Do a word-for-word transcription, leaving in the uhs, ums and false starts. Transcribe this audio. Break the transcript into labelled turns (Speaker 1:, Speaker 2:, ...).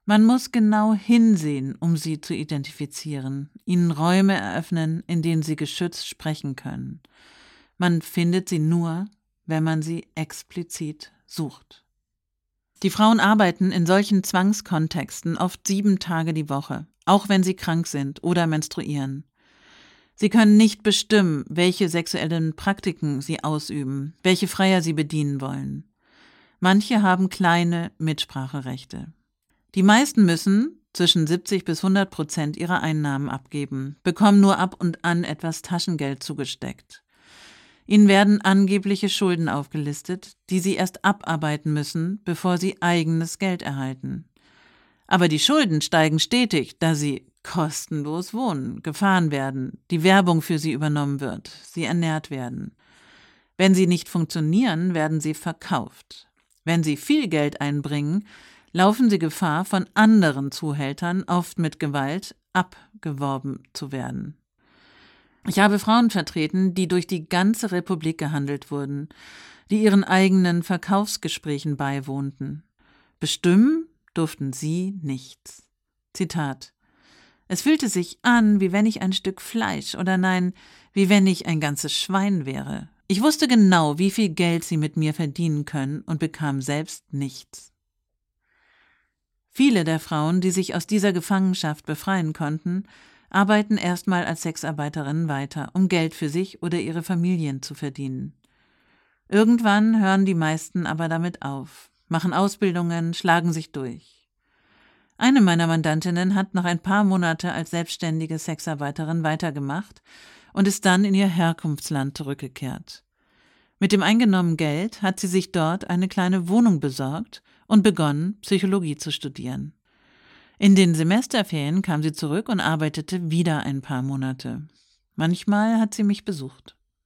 Speaker 1: Man muss genau hinsehen, um sie zu identifizieren, ihnen Räume eröffnen, in denen sie geschützt sprechen können. Man findet sie nur, wenn man sie explizit sucht. Die Frauen arbeiten in solchen Zwangskontexten oft sieben Tage die Woche, auch wenn sie krank sind oder menstruieren. Sie können nicht bestimmen, welche sexuellen Praktiken sie ausüben, welche Freier sie bedienen wollen. Manche haben kleine Mitspracherechte. Die meisten müssen zwischen siebzig bis hundert Prozent ihrer Einnahmen abgeben, bekommen nur ab und an etwas Taschengeld zugesteckt. Ihnen werden angebliche Schulden aufgelistet, die sie erst abarbeiten müssen, bevor sie eigenes Geld erhalten. Aber die Schulden steigen stetig, da sie kostenlos wohnen, gefahren werden, die Werbung für sie übernommen wird, sie ernährt werden. Wenn sie nicht funktionieren, werden sie verkauft. Wenn sie viel Geld einbringen, laufen sie Gefahr, von anderen Zuhältern, oft mit Gewalt, abgeworben zu werden. Ich habe Frauen vertreten, die durch die ganze Republik gehandelt wurden, die ihren eigenen Verkaufsgesprächen beiwohnten. Bestimmen durften sie nichts. Zitat: Es fühlte sich an, wie wenn ich ein Stück Fleisch oder nein, wie wenn ich ein ganzes Schwein wäre. Ich wusste genau, wie viel Geld sie mit mir verdienen können und bekam selbst nichts. Viele der Frauen, die sich aus dieser Gefangenschaft befreien konnten, arbeiten erstmal als Sexarbeiterinnen weiter, um Geld für sich oder ihre Familien zu verdienen. Irgendwann hören die meisten aber damit auf, machen Ausbildungen, schlagen sich durch. Eine meiner Mandantinnen hat noch ein paar Monate als selbstständige Sexarbeiterin weitergemacht und ist dann in ihr Herkunftsland zurückgekehrt. Mit dem eingenommenen Geld hat sie sich dort eine kleine Wohnung besorgt und begonnen, Psychologie zu studieren. In den Semesterferien kam sie zurück und arbeitete wieder ein paar Monate. Manchmal hat sie mich besucht.